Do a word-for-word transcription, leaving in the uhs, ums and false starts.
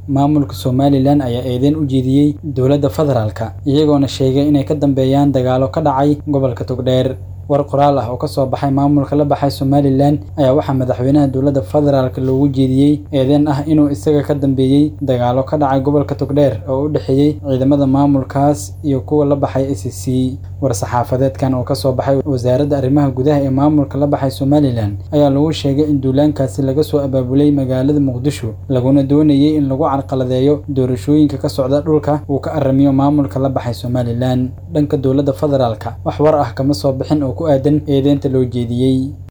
maamulka Somaliland ayaa eedeyn u jeediyay dowladda federaalka iyagoona sheegay inay ka dambeeyaan dagaalo ka dhacay gobolka Togdheer. war qoraal ah oo ka soo baxay maamulka la baxay Somaliland ayaa waxa madaxweynaha dowladda federaalka loogu jeediyay eedeyn ah inuu isaga ka dambeeyay dagaalo ka dhacay gobolka Togdheer oo u dhaxeeyay ciidamada maamulkaas iyo kuwa la baxay S C C. war saxaafadeedkan oo ka soo baxay wasaaradda arrimaha gudaha ee maamulka la baxay Somaliland ayaa lagu sheegay in duulaankaasi laga soo abaabulay magaalada Muqdisho laguna doonayay in lagu carqaladeeyo doorashooyinka ka socda dhulka uu ka aramiyo maamulka la baxay Somaliland. dhanka dowladda federaalka wax war ah kama soo bixin oo ku aadan eedeynta loo jeediyay.